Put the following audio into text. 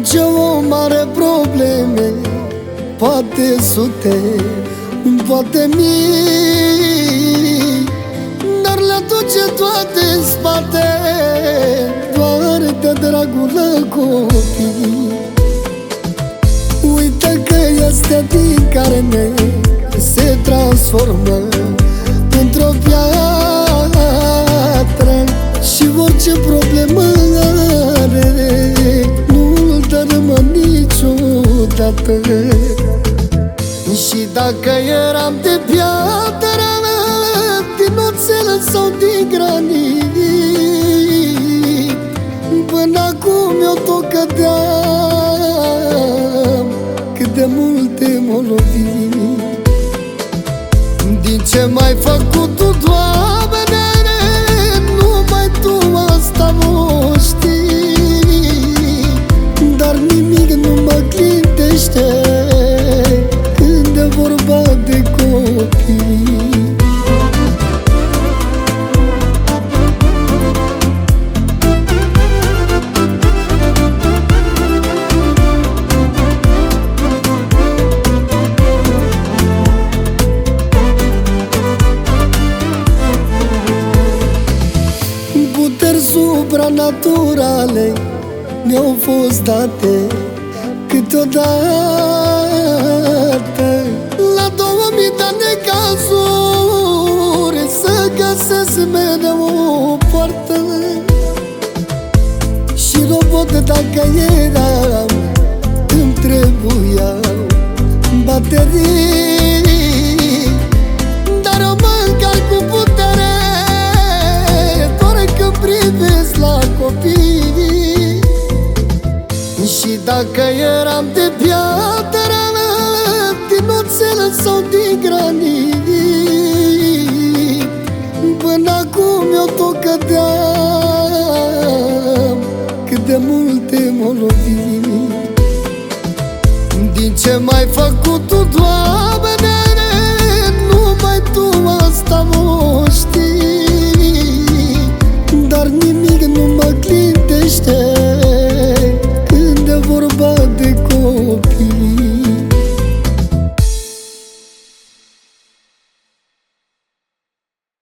orice om are probleme, poate sute, poate mii, dar le duce toate în spate, doar de dragul la copii. Uită că este din carne, se transformă într-o piatră și orice problemă are, nu-l dărâmă niciodată. Și dacă eram de piatră, din oțel sau din granit, până acum eu tot cădeam, cât de multe m-o lovit. Din ce m-ai făcut tu, Doamne, numai Tu asta o știi, dar nimic nu mă clintește când e vorba de copii. Puteri supranaturale mi-au fost date câteodată, la 2000 de necazuri să găsesc mereu o poartă. Și robot dacă eram, îmi trebuiau baterii, dar eu mă încarc cu putere doar când privesc la copii. Și dacă eram de piatră, din oțel sau din granit, până acum eu tot cădeam, cât de multe m-o lovit. Din ce m-ai făcut